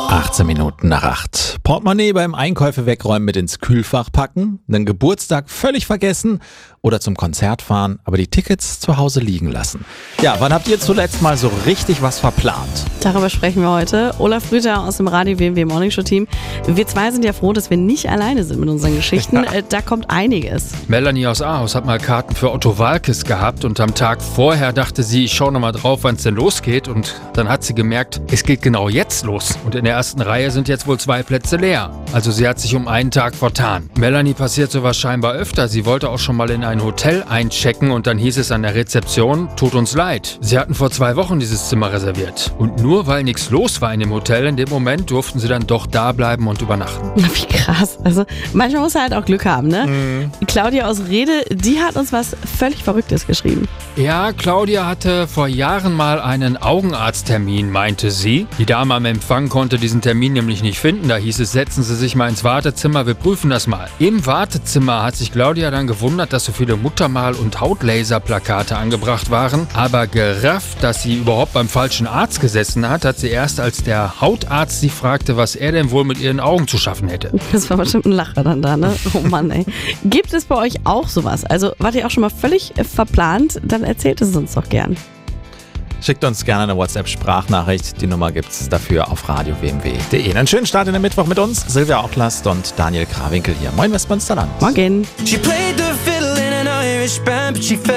18 Minuten nach 8. Portemonnaie beim Einkäufe wegräumen mit ins Kühlfach packen, einen Geburtstag völlig vergessen oder zum Konzert fahren, aber die Tickets zu Hause liegen lassen. Ja, wann habt ihr zuletzt mal so richtig was verplant? Darüber sprechen wir heute. Olaf Rüther aus dem Radio WMW Morning Show Team. Wir zwei sind ja froh, dass wir nicht alleine sind mit unseren Geschichten. Ja. Da kommt einiges. Melanie aus Ahaus hat mal Karten für Otto Waalkes gehabt und am Tag vorher dachte sie, ich schaue nochmal drauf, wann es denn losgeht, und dann hat sie gemerkt, es geht genau jetzt los und in der ersten Reihe sind jetzt wohl 2 Plätze leer. Also sie hat sich um einen Tag vertan. Melanie passiert sowas scheinbar öfter. Sie wollte auch schon mal in ein Hotel einchecken und dann hieß es an der Rezeption, tut uns leid. Sie hatten vor 2 Wochen dieses Zimmer reserviert. Und nur weil nichts los war in dem Hotel, in dem Moment durften sie dann doch da bleiben und übernachten. Wie krass. Also manchmal muss er halt auch Glück haben, ne? Claudia aus Rede, die hat uns was völlig Verrücktes geschrieben. Ja, Claudia hatte vor Jahren mal einen Augenarzttermin, meinte sie. Die Dame am Empfang konnte diesen Termin nämlich nicht finden. Da hieß es, setzen Sie sich mal ins Wartezimmer, wir prüfen das mal. Im Wartezimmer hat sich Claudia dann gewundert, dass so viele Muttermal- und Hautlaserplakate angebracht waren. Aber gerafft, dass sie überhaupt beim falschen Arzt gesessen hat, hat sie erst, als der Hautarzt sie fragte, was er denn wohl mit ihren Augen zu schaffen hätte. Das war bestimmt ein Lacher dann da, ne? Oh Mann, ey. Gibt es bei euch auch sowas? Also wart ihr auch schon mal völlig verplant? Dann erzählt es uns doch gern. Schickt uns gerne eine WhatsApp-Sprachnachricht. Die Nummer gibt's dafür auf radiowmw.de. Einen schönen Start in den Mittwoch mit uns. Silvia Ochlast und Daniel Krawinkel hier. Moin Westmünsterland. Morgen. She played the fiddle in an Irish band, but she fell